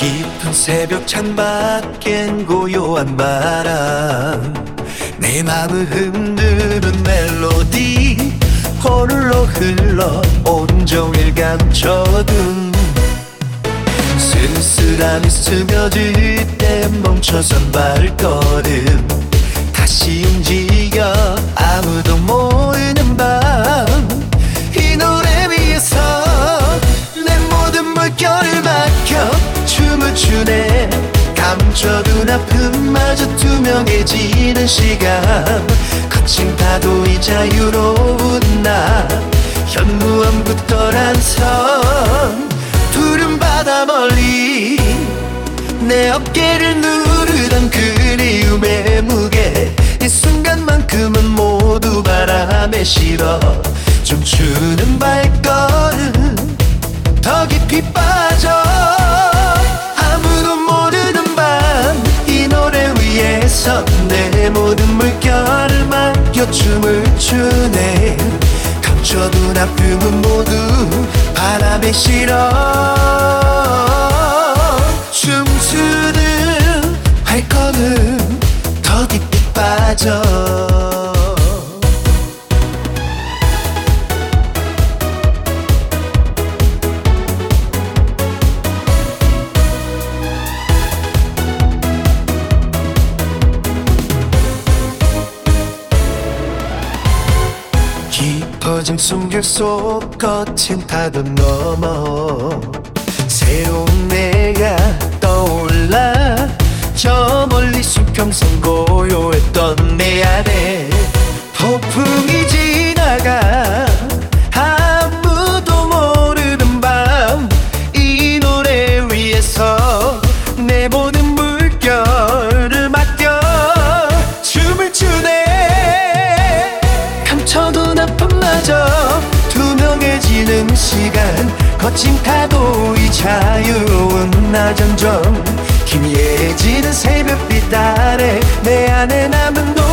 깊은 새벽 창밖엔 고요한 바람, 내 맘을 흔드는 멜로디, 홀로 흘러 온종일 감춰둔 쓸쓸함이 스며들 때 멈춰선 발걸음, 다시 움직여 아무도 모르는 밤, 이 노래 위에서 내 모든 물결을 맡겨 춤을 추네. 감춰둔 아픔마저 투명해지는 시간, 거친 파도이 자유로운 나, 현무암부터 란선 푸른 바다 멀리 내 어깨를 누르던 그리움의 무게, 이 순간만큼은 모두 바람에 실어 춤추는 발걸음 더 깊이 빠져. 아무도 모르는 밤, 이 노래 위에서 내 모든 물결을 맡겨 춤을 추네. 감춰둔 아픔은 모두 바람에 실어 춤추는 발걸음 더 깊이 빠져. 깊어진 숨결 속 거친 파도 넘어 새로운 내가 떠올라. 저 멀리 수평선 고요했던 내 안에 폭풍이 지나가. 아무도 모르는 밤, 이 노래 위에서 내 모든 물결을 맡겨 춤을 추네. 감춰둔 아픔마저 투명해지는 시간, 거친 파도의 자유로운 나, 점점 희미해지는 새벽빛 아래 내 안에 남은